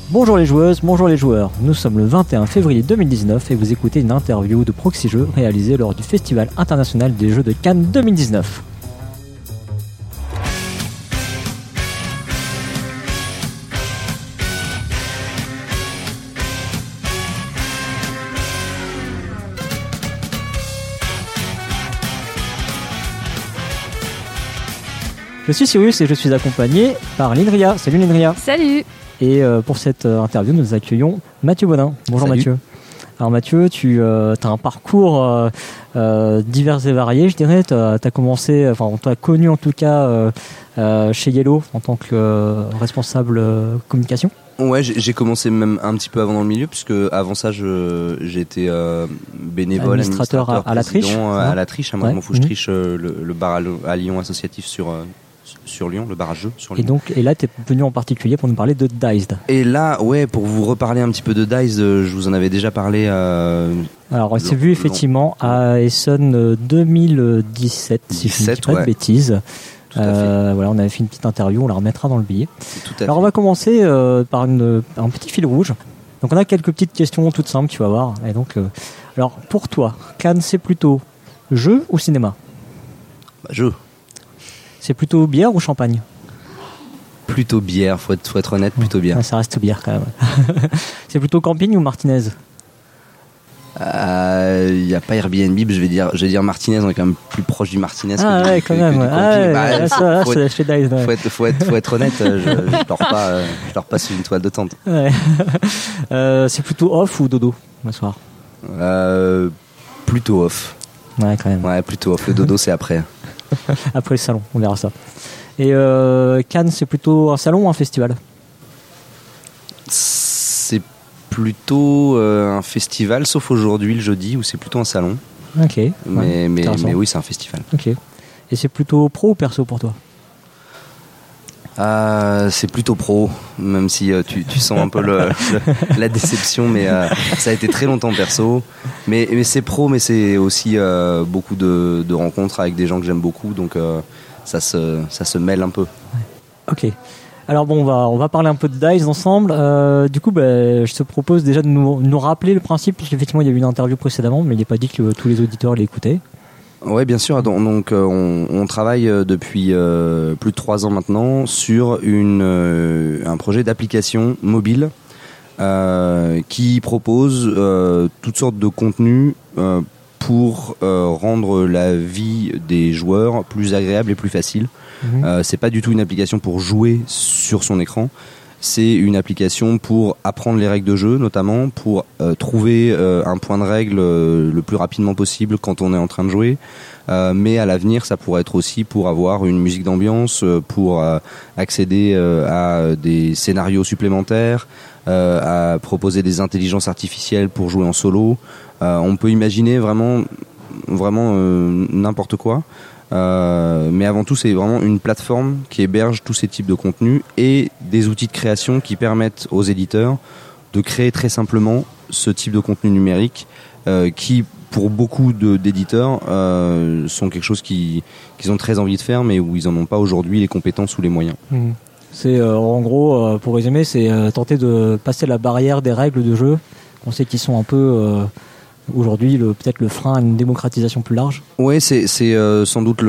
Bonjour les joueuses, bonjour les joueurs. Nous sommes le 21 février 2019 et vous écoutez une interview de Proxy Jeux réalisée lors du Festival international des jeux de Cannes 2019. Je suis Cyrus et je suis accompagné par Lindria. Salut Lindria. Salut. Et pour cette interview, nous accueillons Mathieu Bonin. Bonjour. Salut. Mathieu. Alors Mathieu, tu as un parcours divers et varié, je dirais. Tu as commencé, enfin on t'a connu en tout cas chez Yellow en tant que responsable communication. Ouais, j'ai commencé même un petit peu avant dans le milieu, puisque avant ça, j'étais bénévole, administrateur à la triche. À la triche, à moi, je triche le bar à Lyon associatif sur Lyon, le bar à jeux sur Lyon. Et là, tu es venu en particulier pour nous parler de Diced. Et là, ouais, pour vous reparler un petit peu de Diced, je vous en avais déjà parlé. Alors, on s'est vu effectivement à Essen 2017, si je ne dis pas de bêtises. Voilà, on avait fait une petite interview, on la remettra dans le billet. Alors on va commencer par un petit fil rouge. Donc on a quelques petites questions toutes simples, tu vas voir. Et donc, alors pour toi, Cannes c'est plutôt jeu ou cinéma ? Jeu. C'est plutôt bière ou champagne ? Plutôt bière, faut être honnête, plutôt bière. Ouais, ça reste bière quand même. C'est plutôt camping ou Martinez ? Il n'y a pas Airbnb, je vais dire Martinez, on est quand même plus proche du Martinez que du camping. Faut être honnête, je dors pas sur une toile de tente. Ouais. C'est plutôt off ou dodo le soir ? Plutôt off. Ouais, quand même. Ouais, plutôt off. Le dodo, c'est après. Après le salon, on verra ça. Et Cannes, c'est plutôt un salon ou un festival ? C'est plutôt un festival, sauf aujourd'hui, le jeudi, où c'est plutôt un salon. Ok. Mais oui, c'est un festival. Ok. Et c'est plutôt pro ou perso pour toi ? C'est plutôt pro, même si tu sens un peu la déception, mais ça a été très longtemps perso. Mais c'est pro, mais c'est aussi beaucoup de rencontres avec des gens que j'aime beaucoup, donc ça se mêle un peu. Ok. Alors bon, on va parler un peu de Diced ensemble. Du coup, je te propose déjà de nous rappeler le principe, puisqu'effectivement il y a eu une interview précédemment, mais il n'est pas dit que tous les auditeurs l'écoutaient. Ouais, bien sûr. Donc, on travaille depuis plus de 3 ans maintenant sur un projet d'application mobile qui propose toutes sortes de contenus pour rendre la vie des joueurs plus agréable et plus facile. C'est pas du tout une application pour jouer sur son écran. C'est une application pour apprendre les règles de jeu, notamment pour trouver un point de règle le plus rapidement possible quand on est en train de jouer. Mais à l'avenir, ça pourrait être aussi pour avoir une musique d'ambiance, pour accéder à des scénarios supplémentaires, à proposer des intelligences artificielles pour jouer en solo. On peut imaginer vraiment n'importe quoi. Mais avant tout, c'est vraiment une plateforme qui héberge tous ces types de contenus et des outils de création qui permettent aux éditeurs de créer très simplement ce type de contenu numérique qui, pour beaucoup d'éditeurs, sont quelque chose qu'ils ont très envie de faire, mais où ils n'en ont pas aujourd'hui les compétences ou les moyens. C'est en gros, pour résumer, c'est tenter de passer la barrière des règles de jeu. On sait qu'ils sont un peu... aujourd'hui, peut-être le frein à une démocratisation plus large. Oui, c'est sans doute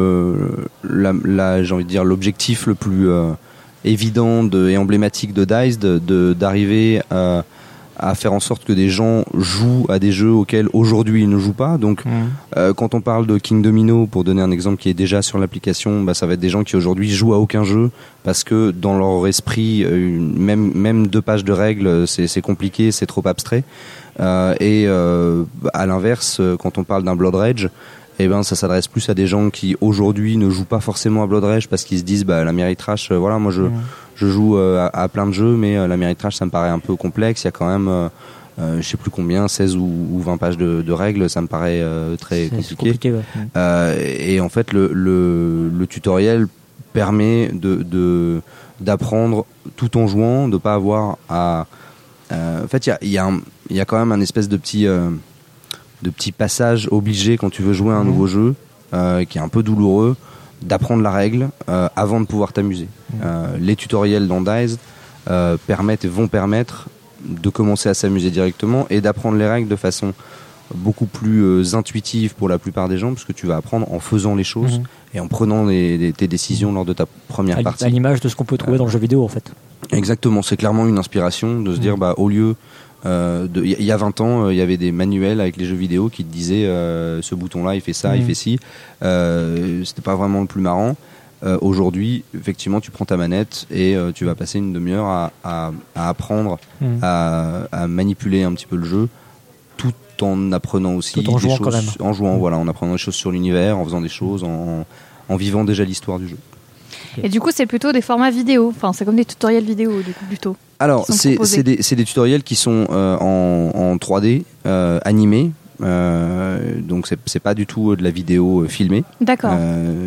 j'ai envie de dire l'objectif le plus évident et emblématique de Diced, d'arriver à faire en sorte que des gens jouent à des jeux auxquels aujourd'hui ils ne jouent pas. Donc, quand on parle de King Domino, pour donner un exemple qui est déjà sur l'application, ça va être des gens qui aujourd'hui jouent à aucun jeu parce que dans leur esprit, même 2 pages de règles, c'est compliqué, c'est trop abstrait. Et à l'inverse, quand on parle d'un Blood Rage, ça s'adresse plus à des gens qui aujourd'hui ne jouent pas forcément à Blood Rage parce qu'ils se disent l'Ameritrash, moi je joue à plein de jeux, mais l'Ameritrash ça me paraît un peu complexe. Il y a quand même je sais plus combien, 16 ou 20 pages de règles, ça me paraît très compliqué. Et en fait le tutoriel permet d'apprendre tout en jouant, de pas avoir à en fait il y a quand même un espèce de petit passage obligé quand tu veux jouer à un nouveau jeu qui est un peu douloureux, d'apprendre la règle avant de pouvoir t'amuser. Les tutoriels dans Diced permettent et vont permettre de commencer à s'amuser directement et d'apprendre les règles de façon beaucoup plus intuitive pour la plupart des gens, parce que tu vas apprendre en faisant les choses et en prenant tes décisions lors de ta première partie. À l'image de ce qu'on peut trouver dans le jeu vidéo en fait. Exactement, c'est clairement une inspiration de se dire au lieu il y a 20 ans, il y avait des manuels avec les jeux vidéo qui te disaient ce bouton-là, il fait ça, il fait ci. C'était pas vraiment le plus marrant. Aujourd'hui, effectivement, tu prends ta manette et tu vas passer une demi-heure à apprendre à manipuler un petit peu le jeu, tout en apprenant aussi tout en jouant des choses, quand même. en jouant, voilà, en apprenant des choses sur l'univers, en faisant des choses, en vivant déjà l'histoire du jeu. Et du coup, c'est plutôt des formats vidéo. Enfin, c'est comme des tutoriels vidéo, du coup, plutôt. Alors, c'est des tutoriels qui sont en 3D, animés. Donc, c'est pas du tout de la vidéo filmée. D'accord.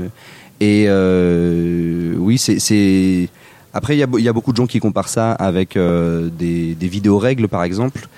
Oui, c'est. Après, il y a beaucoup de gens qui comparent ça avec des vidéos règles, par exemple.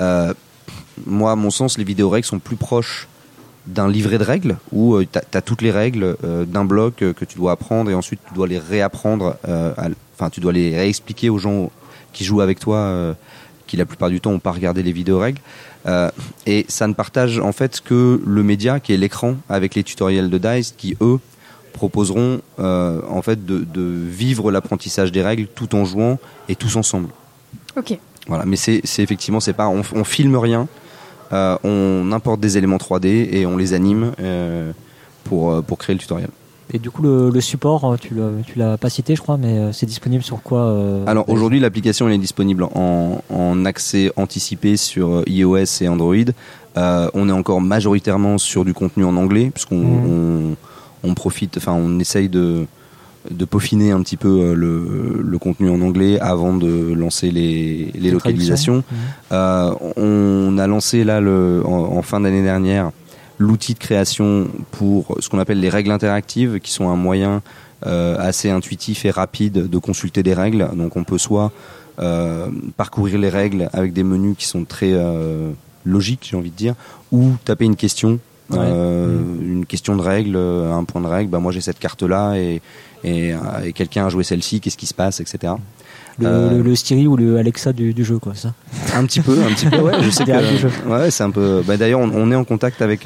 Moi, à mon sens, les vidéos règles sont plus proches d'un livret de règles où tu as toutes les règles d'un bloc que tu dois apprendre et ensuite tu dois les réapprendre, tu dois les réexpliquer aux gens qui jouent avec toi, qui la plupart du temps n'ont pas regardé les vidéos règles. Et ça ne partage en fait que le média qui est l'écran avec les tutoriels de DICE qui, eux, proposeront en fait de vivre l'apprentissage des règles tout en jouant et tous ensemble. Ok. Voilà, mais c'est effectivement, c'est pas, on filme rien. On importe des éléments 3D et on les anime pour créer le tutoriel. Et du coup, le support, tu l'as pas cité, je crois, mais c'est disponible sur quoi Alors aujourd'hui, l'application elle est disponible en accès anticipé sur iOS et Android. On est encore majoritairement sur du contenu en anglais, puisqu'on profite, on essaye de peaufiner un petit peu le contenu en anglais avant de lancer les localisations. On a lancé là en fin d'année dernière l'outil de création pour ce qu'on appelle les règles interactives, qui sont un moyen assez intuitif et rapide de consulter des règles. Donc on peut soit parcourir les règles avec des menus qui sont très logiques, j'ai envie de dire, ou taper une question. Une question de règle, un point de règle, moi j'ai cette carte là et quelqu'un a joué celle-ci, qu'est-ce qui se passe, etc. Le Siri ou le Alexa du jeu, quoi, ça. Un petit peu, ouais, je sais que c'est un peu. D'ailleurs, on est en contact avec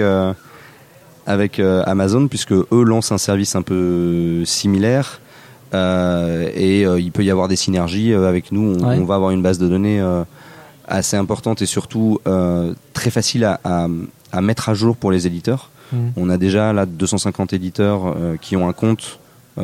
Amazon, puisque eux lancent un service un peu similaire et il peut y avoir des synergies avec nous. On va avoir une base de données assez importante et surtout très facile à mettre à jour pour les éditeurs. On a déjà là 250 éditeurs qui ont un compte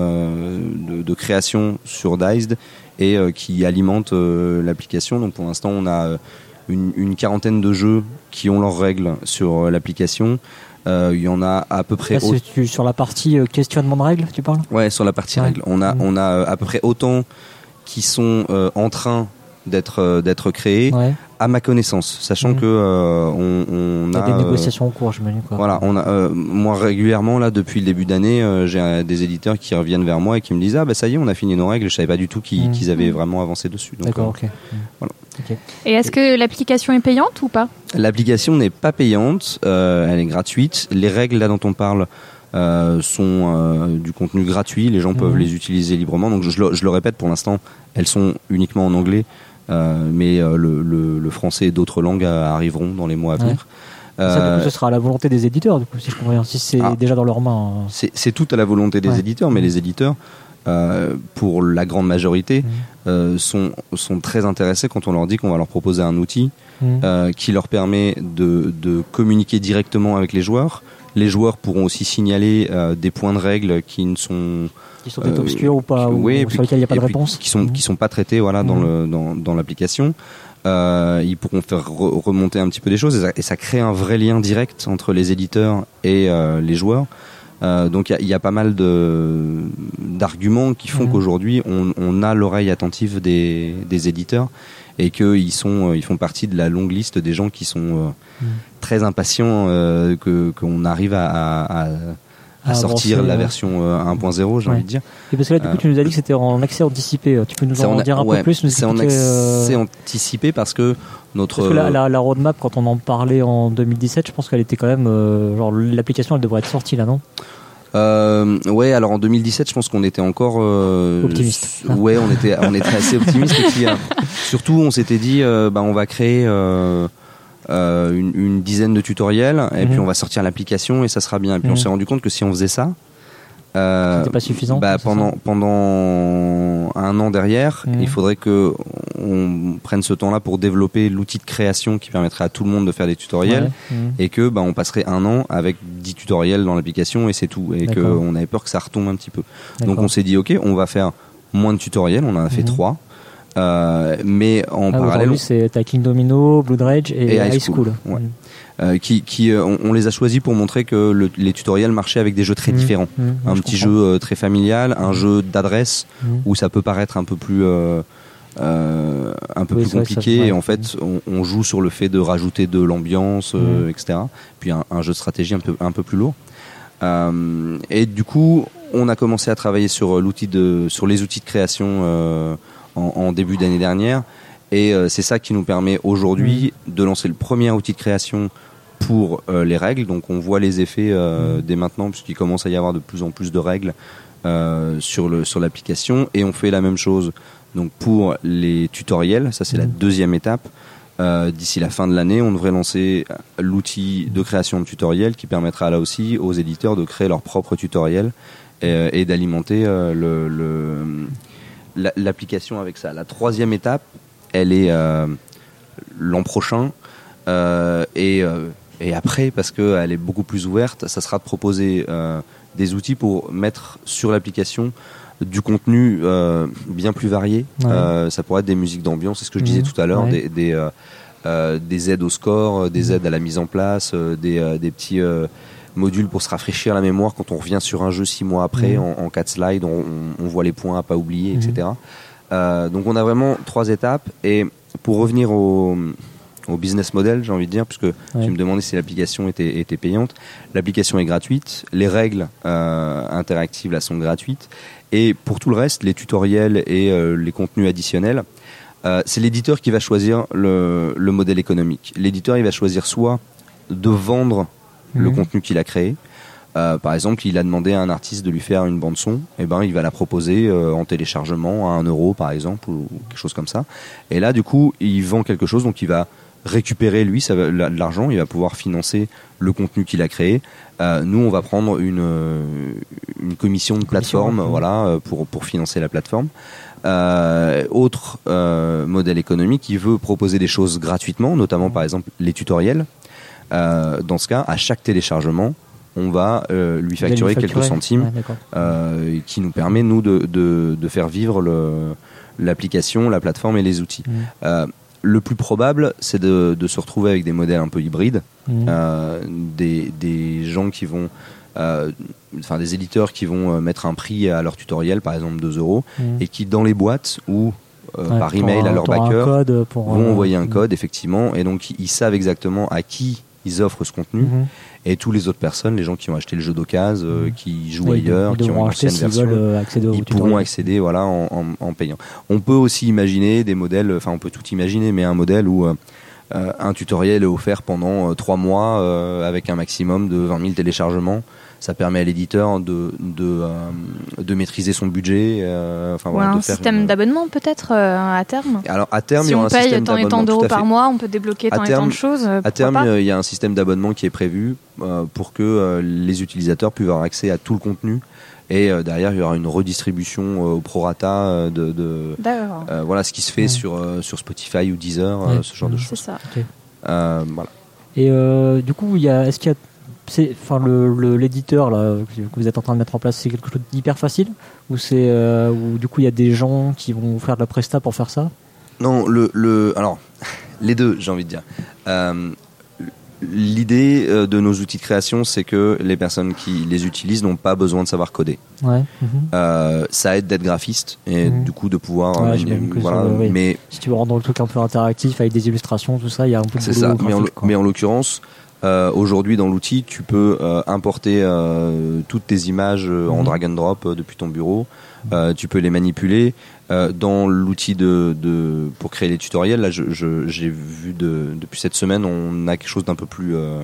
de création sur Diced et qui alimentent l'application. Donc pour l'instant, on a une quarantaine de jeux qui ont leurs règles sur l'application. Il y en a à peu près... Là, sur la partie questionnement de règles, tu parles ? Ouais, sur la partie règles. On a à peu près autant qui sont en train d'être créés, à ma connaissance, sachant que on a des négociations en cours, j'imagine, quoi. Voilà, moi régulièrement là depuis le début d'année, j'ai des éditeurs qui reviennent vers moi et qui me disent ça y est, on a fini nos règles. Je savais pas du tout qu'ils avaient vraiment avancé dessus. Donc, d'accord, ok. Voilà. Okay. Et est-ce que l'application est payante ou pas ? L'application n'est pas payante, elle est gratuite. Les règles là dont on parle sont du contenu gratuit, les gens peuvent les utiliser librement. Donc je le répète, pour l'instant, elles sont uniquement en anglais. Mais le français et d'autres langues arriveront dans les mois à venir. Ça, du coup, ce sera à la volonté des éditeurs, du coup, si je comprends bien. Si c'est déjà dans leurs mains. C'est tout à la volonté des éditeurs, mais les éditeurs, pour la grande majorité, sont très intéressés quand on leur dit qu'on va leur proposer un outil qui leur permet de communiquer directement avec les joueurs. Les joueurs pourront aussi signaler des points de règles qui ne sont... Qui sont peut-être obscurs ou pas, ou sur lesquels il n'y a pas de réponse. Qui sont pas traités dans l'application. Ils pourront faire remonter un petit peu des choses et ça crée un vrai lien direct entre les éditeurs et les joueurs. Donc il y a pas mal d'arguments qui font qu'aujourd'hui on a l'oreille attentive des éditeurs et qu'ils font partie de la longue liste des gens qui sont très impatients qu'on arrive à sortir la version 1.0, j'ai envie de dire. Et parce que là, du coup, tu nous as dit que c'était en accès anticipé. Tu peux nous en dire un peu plus, nous expliquer, c'est en accès anticipé parce que Parce que la roadmap, quand on en parlait en 2017, je pense qu'elle était quand même... l'application, elle devrait être sortie là, non ? Ouais, alors en 2017, je pense qu'on était encore optimiste. Ouais, on était assez optimiste. Et puis, surtout, on s'était dit, on va créer une dizaine de tutoriels et puis on va sortir l'application et ça sera bien. Et puis on s'est rendu compte que si on faisait ça, c'était pas suffisant. Pendant un an derrière, il faudrait que on prenne ce temps-là pour développer l'outil de création qui permettrait à tout le monde de faire des tutoriels et que on passerait un an avec 10 tutoriels dans l'application et c'est tout. Et qu'on avait peur que ça retombe un petit peu. Donc on s'est dit ok, on va faire moins de tutoriels. On en a fait 3. Mais en parallèle, t'as King Domino, Blood Rage et High School. Ouais. On les a choisis pour montrer que les tutoriels marchaient avec des jeux très différents. Un petit jeu très familial, un jeu d'adresse où ça peut paraître un peu plus compliqué. Et en fait, on joue sur le fait de rajouter de l'ambiance, etc. Puis un jeu de stratégie un peu plus lourd. Et du coup, on a commencé à travailler sur les outils de création en début d'année dernière. Et c'est ça qui nous permet aujourd'hui de lancer le premier outil de création pour les règles. Donc on voit les effets dès maintenant puisqu'il commence à y avoir de plus en plus de règles sur l'application. Et on fait la même chose donc pour les tutoriels. Ça c'est la deuxième étape. D'ici la fin de l'année, on devrait lancer l'outil de création de tutoriels qui permettra là aussi aux éditeurs de créer leurs propres tutoriels et d'alimenter l'application avec ça. La troisième étape, elle est l'an prochain et après, parce qu'elle est beaucoup plus ouverte, ça sera de proposer des outils pour mettre sur l'application du contenu bien plus varié. Ça pourrait être des musiques d'ambiance, c'est ce que je disais tout à l'heure, des aides au score, des aides à la mise en place, des petits modules pour se rafraîchir la mémoire quand on revient sur un jeu 6 mois après en 4 slides, on voit les points à pas oublier, etc. Donc on a vraiment 3 étapes. Et pour revenir au business model, j'ai envie de dire, puisque tu me demandais si l'application était payante. L'application est gratuite, les règles interactives là sont gratuites, et pour tout le reste, les tutoriels et les contenus additionnels, c'est l'éditeur qui va choisir le modèle économique. L'éditeur, il va choisir soit de vendre le contenu qu'il a créé. Par exemple, il a demandé à un artiste de lui faire une bande son, et il va la proposer en téléchargement à 1 euro par exemple, ou quelque chose comme ça. Et là, du coup, il vend quelque chose, donc il va récupérer lui de l'argent, il va pouvoir financer le contenu qu'il a créé. Nous, on va prendre une commission de plateforme, pour financer la plateforme. Autre modèle économique, il veut proposer des choses gratuitement, notamment par exemple les tutoriels. Dans ce cas, à chaque téléchargement, on va lui facturer quelques centimes, qui nous permet nous de faire vivre l'application, la plateforme et les outils. Le plus probable, c'est de se retrouver avec des modèles un peu hybrides, des gens qui vont, des éditeurs qui vont mettre un prix à leur tutoriel, par exemple 2 euros, et qui dans les boîtes ou par email à leur backer vont envoyer un code, effectivement, et donc ils savent exactement à qui ils offrent ce contenu, et toutes les autres personnes, les gens qui ont acheté le jeu d'occasion, qui jouent ailleurs, qui ont une ancienne version, ils pourront accéder en payant. On peut aussi imaginer des modèles, on peut tout imaginer, mais un modèle où un tutoriel est offert pendant 3 mois avec un maximum de 20 000 téléchargements. Ça permet à l'éditeur de maîtriser son budget. Un système d'abonnement peut-être à terme. Alors à terme, si il y aura on un système paye tant et tant d'euros par mois, on peut débloquer tant et tant de choses. À terme, il y a un système d'abonnement qui est prévu pour que les utilisateurs puissent avoir accès à tout le contenu. Et derrière, il y aura une redistribution au prorata voilà ce qui se fait sur Spotify ou Deezer, ce genre de choses. C'est ça. Voilà. Et du coup, est-ce qu'il y a l'éditeur là que vous êtes en train de mettre en place, c'est quelque chose d'hyper facile, ou c'est ou du coup il y a des gens qui vont faire de la presta pour faire ça? Non, alors les deux, j'ai envie de dire. L'idée de nos outils de création, c'est que les personnes qui les utilisent n'ont pas besoin de savoir coder. Ça aide d'être graphiste et du coup de pouvoir. Mais si tu veux rendre le truc un peu interactif avec des illustrations, tout ça, il y a un peu de boulot. C'est ça. Mais en l'occurrence, aujourd'hui dans l'outil, tu peux importer toutes tes images en drag and drop depuis ton bureau. Tu peux les manipuler. Dans l'outil pour créer les tutoriels, là, j'ai vu depuis cette semaine, on a quelque chose d'un peu plus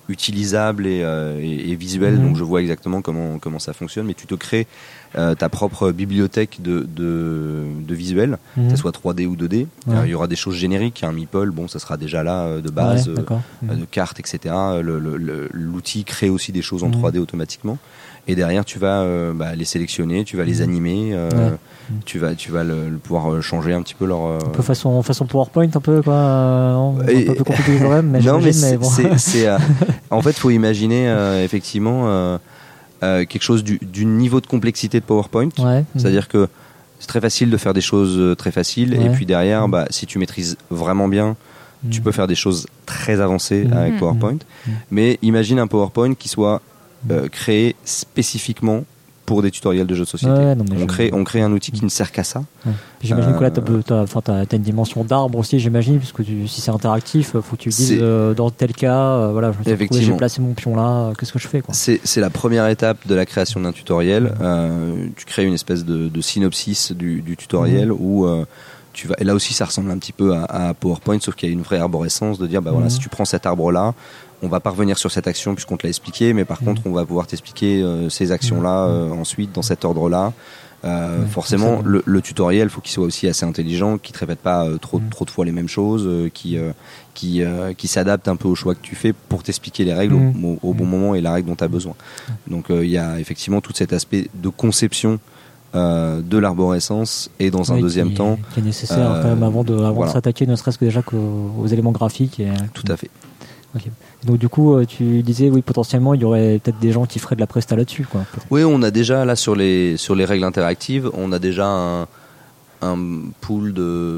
utilisable et visuel, donc je vois exactement comment ça fonctionne, mais tu te crées ta propre bibliothèque de visuels, que ce soit 3D ou 2D. Il y aura des choses génériques, un Meeple, bon, ça sera déjà là de base, de cartes, etc. L'outil crée aussi des choses en 3D automatiquement. Et derrière, tu vas les sélectionner, tu vas les animer, tu vas pouvoir changer un petit peu leur. Un peu façon PowerPoint, un peu quoi. Un peu compliqué quand même, mais non, mais bon. En fait, faut imaginer effectivement quelque chose du niveau de complexité de PowerPoint. C'est-à-dire que c'est très facile de faire des choses très faciles, et puis derrière, si tu maîtrises vraiment bien, tu peux faire des choses très avancées avec PowerPoint. Mais imagine un PowerPoint qui soit créé spécifiquement pour des tutoriels de jeux de société. On crée un outil qui ne sert qu'à ça. J'imagine que là, t'as une dimension d'arbre aussi, j'imagine, puisque si c'est interactif, faut que tu dises dans tel cas, j'ai placé mon pion là, qu'est-ce que je fais, quoi. C'est la première étape de la création d'un tutoriel. Tu crées une espèce de synopsis du tutoriel où et là aussi ça ressemble un petit peu à PowerPoint, sauf qu'il y a une vraie arborescence de dire si tu prends cet arbre là, on va pas revenir sur cette action puisqu'on te l'a expliqué, mais par contre on va pouvoir t'expliquer ces actions là ensuite dans cet ordre là. Forcément le tutoriel faut qu'il soit aussi assez intelligent, qu'il te répète pas trop de fois les mêmes choses, qui s'adapte un peu au choix que tu fais pour t'expliquer les règles au bon moment et la règle dont tu as besoin. Donc il y a effectivement tout cet aspect de conception de l'arborescence, et dans un deuxième temps qui est nécessaire quand même avant de s'attaquer ne serait-ce que déjà aux éléments graphiques tout à fait. Okay. Donc du coup tu disais potentiellement il y aurait peut-être des gens qui feraient de la presta là-dessus, quoi. Oui, on a déjà là sur les règles interactives, on a déjà un pool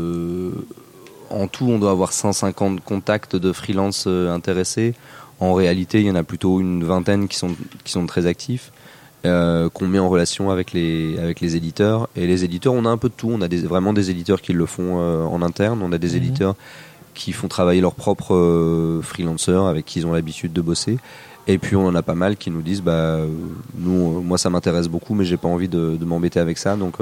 en tout on doit avoir 150 contacts de freelance intéressés. En réalité il y en a plutôt une vingtaine qui sont très actifs, qu'on met en relation avec les éditeurs. Et les éditeurs, on a un peu de tout. On a vraiment des éditeurs qui le font en interne. On a des éditeurs qui font travailler leurs propres freelancers avec qui ils ont l'habitude de bosser. Et puis on en a pas mal qui nous disent moi ça m'intéresse beaucoup, mais j'ai pas envie de m'embêter avec ça. Donc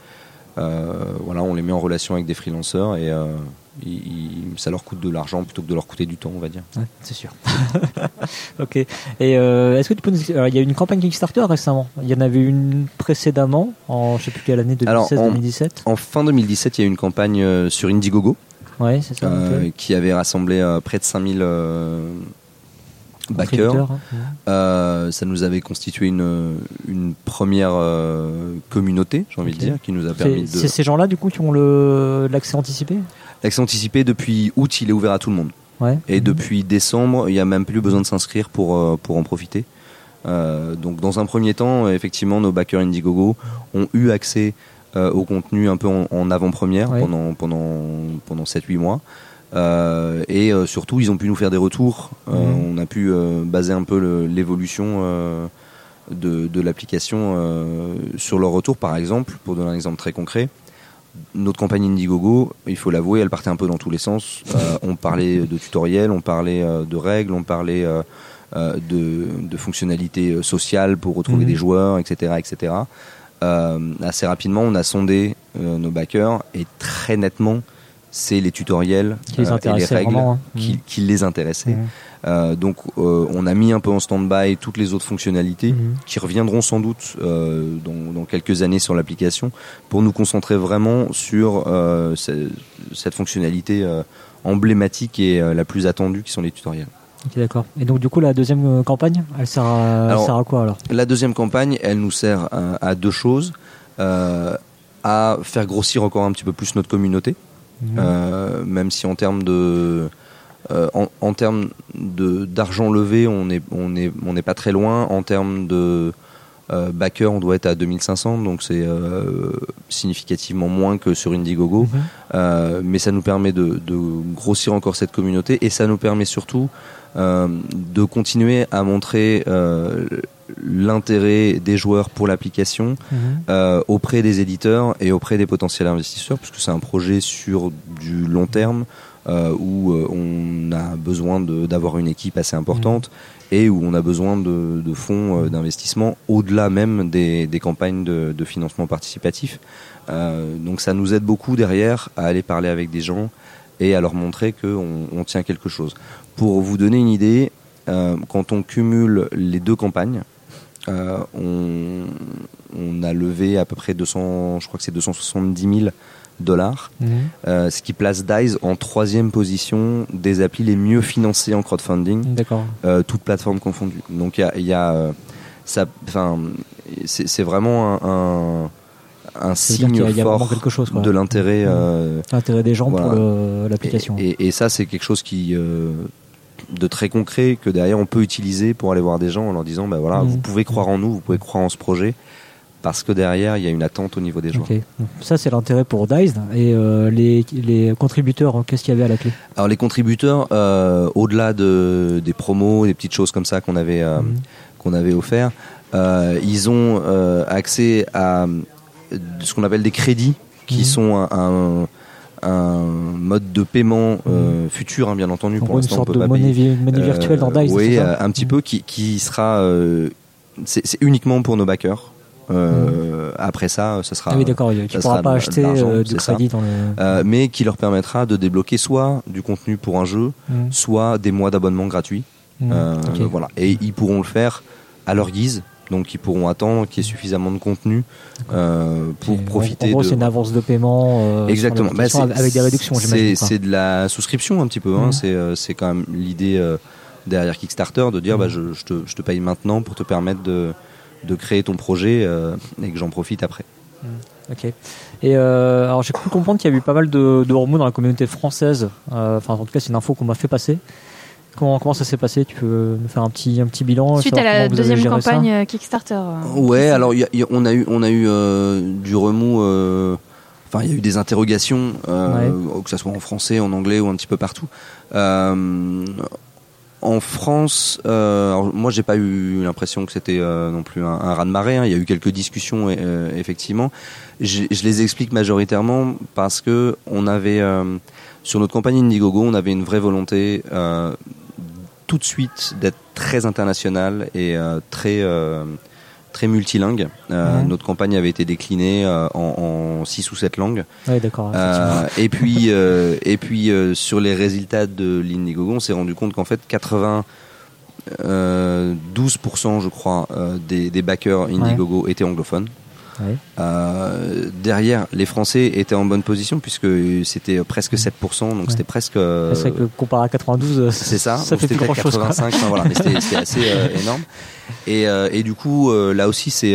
on les met en relation avec des freelancers, et ça leur coûte de l'argent plutôt que de leur coûter du temps, on va dire. Ouais, c'est sûr. Ok. Et est-ce que tu peux nous... il y a eu une campagne Kickstarter récemment. Il y en avait une précédemment, je sais plus quelle année, 2016-2017. En fin 2017, il y a eu une campagne sur Indiegogo. Ouais, c'est ça. Qui avait rassemblé près de 5000 backers. Ça nous avait constitué une première communauté, j'ai envie de dire, qui nous a permis de... C'est ces gens-là, du coup, qui ont l'accès anticipé ? L'accès anticipé, depuis août, il est ouvert à tout le monde. Ouais. Et depuis décembre, il n'y a même plus besoin de s'inscrire pour en profiter. Donc dans un premier temps, effectivement, nos backers Indiegogo ont eu accès au contenu un peu en avant-première pendant 7-8 mois. Et surtout, ils ont pu nous faire des retours. On a pu baser un peu l'évolution de l'application sur leur retour. Par exemple, pour donner un exemple très concret, notre campagne Indiegogo, il faut l'avouer, elle partait un peu dans tous les sens. On parlait de tutoriels, on parlait de règles, on parlait de fonctionnalités sociales pour retrouver des joueurs, etc., etc. Assez rapidement, on a sondé nos backers, et très nettement, c'est les tutoriels et les règles qui les intéressaient. Donc on a mis un peu en stand-by toutes les autres fonctionnalités qui reviendront sans doute dans quelques années sur l'application, pour nous concentrer vraiment sur cette fonctionnalité emblématique et la plus attendue, qui sont les tutoriels. Ok, d'accord. Et donc du coup la deuxième campagne, elle sert à quoi alors ? La deuxième campagne, elle nous sert à deux choses. À faire grossir encore un petit peu plus notre communauté. Même si en termes d'argent levé, on n'est pas très loin. En termes de backers, on doit être à 2500, donc c'est significativement moins que sur Indiegogo. Mais ça nous permet de grossir encore cette communauté, et ça nous permet surtout de continuer à montrer l'intérêt des joueurs pour l'application auprès des éditeurs et auprès des potentiels investisseurs, puisque c'est un projet sur du long terme où on a besoin d'avoir une équipe assez importante et où on a besoin de fonds d'investissement au-delà même des campagnes de financement participatif. Donc ça nous aide beaucoup derrière à aller parler avec des gens et à leur montrer qu'on tient quelque chose. Pour vous donner une idée, quand on cumule les 2 campagnes, on a levé à peu près 270 000 $, ce qui place DICE en 3e position des applis les mieux financées en crowdfunding, toutes plateformes confondues. Donc c'est vraiment un signe fort de l'intérêt, l'intérêt des gens pour l'application. Et ça, c'est quelque chose de très concret que derrière on peut utiliser pour aller voir des gens en leur disant vous pouvez croire en nous, vous pouvez croire en ce projet. Parce que derrière, il y a une attente au niveau des joueurs. Ça, c'est l'intérêt pour DICE. Et les contributeurs, qu'est-ce qu'il y avait à la clé ? Alors, les contributeurs, au-delà des promos, des petites choses comme ça qu'on avait offert, ils ont accès à ce qu'on appelle des crédits, qui sont un mode de paiement futur, bien entendu. Pour l'instant, une sorte de monnaie virtuelle dans DICE. Oui, un petit peu, qui sera... c'est uniquement pour nos backers. Après ça sera. Ah oui, d'accord. Tu pourras pas acheter du crédit dans le. Mais qui leur permettra de débloquer soit du contenu pour un jeu, soit des mois d'abonnement gratuits. Voilà. Et ils pourront le faire à leur guise. Donc ils pourront attendre qu'il y ait suffisamment de contenu pour profiter. En gros, c'est une avance de paiement. Exactement. Avec des réductions, j'imagine. C'est de la souscription un petit peu. C'est quand même l'idée derrière Kickstarter de dire je te paye maintenant pour te permettre de créer ton projet et que j'en profite après. Ok. Et alors j'ai cru comprendre qu'il y a eu pas mal de remous dans la communauté française. Enfin, en tout cas, c'est une info qu'on m'a fait passer. Comment ça s'est passé ? Tu peux me faire un petit bilan suite à la 2e campagne Kickstarter. Ouais, alors on a eu du remous. Enfin, il y a eu des interrogations, que ça soit en français, en anglais ou un petit peu partout. En France, alors moi j'ai pas eu l'impression que c'était non plus un raz-de-marée. Il y a eu quelques discussions effectivement. Je les explique majoritairement parce que on avait sur notre campagne Indiegogo, on avait une vraie volonté tout de suite d'être très international et très multilingue. Notre campagne avait été déclinée en 6 ou 7 langues. Ouais, d'accord. Et puis sur les résultats de l'Indiegogo, on s'est rendu compte qu'en fait 12% je crois des backers Indiegogo étaient anglophones. Ouais. Derrière, les Français étaient en bonne position puisque c'était presque 7%, donc c'était presque. C'est vrai que comparé à 92, c'est ça. Ça fait plus grand chose. 85, voilà, mais c'était assez énorme. Et du coup, là aussi, c'est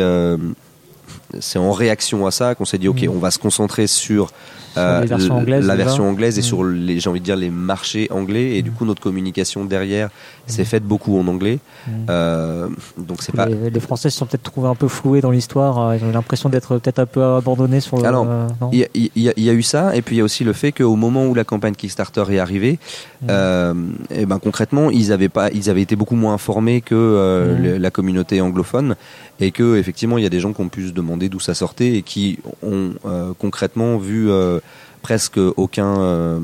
en réaction à ça qu'on s'est dit, ok, on va se concentrer sur la version anglaise et sur j'ai envie de dire les marchés anglais, et du coup notre communication derrière s'est faite beaucoup en anglais. Donc c'est pas. Les Français se sont peut-être trouvés un peu floués dans l'histoire. Ils ont eu l'impression d'être peut-être un peu abandonnés sur le. Alors, il y a eu ça, et puis il y a aussi le fait qu'au moment où la campagne Kickstarter est arrivée, et ben concrètement ils avaient été beaucoup moins informés que la communauté anglophone, et que effectivement il y a des gens qui ont pu se demander d'où ça sortait et qui ont concrètement vu presque aucun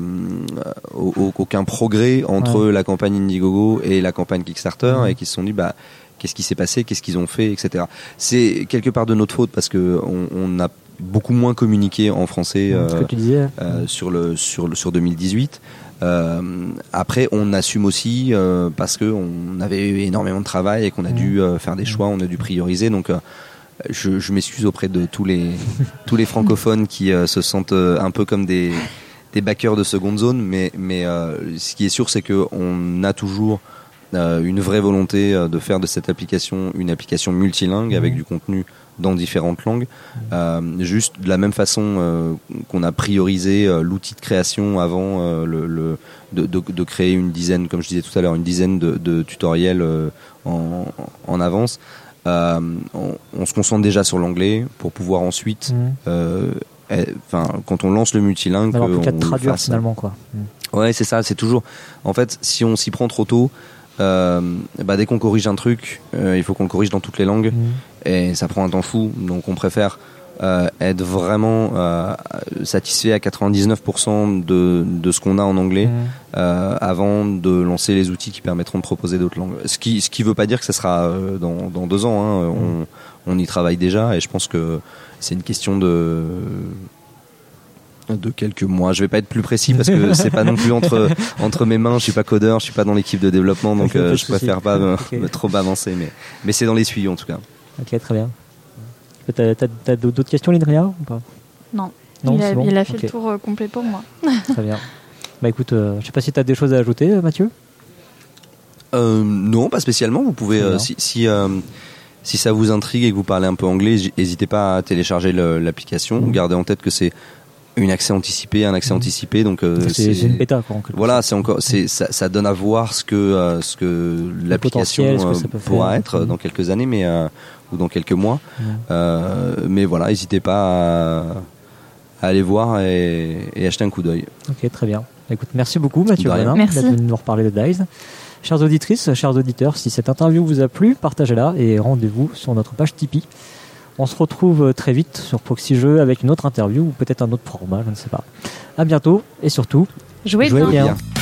progrès entre la campagne Indiegogo et la campagne Kickstarter, et qui se sont dit qu'est-ce qui s'est passé, qu'est-ce qu'ils ont fait, etc. C'est quelque part de notre faute parce que on a beaucoup moins communiqué en français ce que tu disais. sur 2018. Après on assume aussi parce que on avait eu énormément de travail et qu'on a dû faire des choix, on a dû prioriser, donc je m'excuse auprès de tous les francophones qui se sentent un peu comme des backers de seconde zone, mais ce qui est sûr, c'est que on a toujours une vraie volonté de faire de cette application une application multilingue avec du contenu dans différentes langues, juste de la même façon qu'on a priorisé l'outil de création avant de créer une dizaine, comme je disais tout à l'heure, une dizaine de tutoriels en avance. On se concentre déjà sur l'anglais pour pouvoir ensuite quand on lance le multilingue, on peut traduire finalement, quoi. Ouais, c'est ça, c'est toujours en fait, si on s'y prend trop tôt, dès qu'on corrige un truc, il faut qu'on le corrige dans toutes les langues, et ça prend un temps fou, donc on préfère être vraiment satisfait à 99% de ce qu'on a en anglais avant de lancer les outils qui permettront de proposer d'autres langues. Ce qui veut pas dire que ça sera dans 2 ans, on y travaille déjà, et je pense que c'est une question De quelques mois. Je vais pas être plus précis parce que c'est pas non plus entre mes mains. Je suis pas codeur, je suis pas dans l'équipe de développement, donc je préfère pas me trop avancer. Mais c'est dans les tuyaux en tout cas. Ok, très bien. T'as d'autres questions, Lydria, ou pas? Non, il a fait le tour complet pour moi. Très bien. Bah écoute, je sais pas si t'as des choses à ajouter, Mathieu. Non, pas spécialement. Vous pouvez, si ça vous intrigue et que vous parlez un peu anglais, n'hésitez pas à télécharger l'application. Gardez en tête que c'est un accès anticipé, donc c'est une bêta, quoi. Voilà, ça donne à voir ce que l'application pourra être dans quelques années, ou dans quelques mois. Mais voilà, n'hésitez pas à aller voir et acheter un coup d'œil. Ok, très bien. Écoute, merci beaucoup, Mathieu Bonin, d'être venu nous reparler de DICE. Chères auditrices, chers auditeurs, si cette interview vous a plu, partagez-la et rendez-vous sur notre page Tipeee. On se retrouve très vite sur Proxy Jeux avec une autre interview ou peut-être un autre format, je ne sais pas. À bientôt et surtout, jouez bien.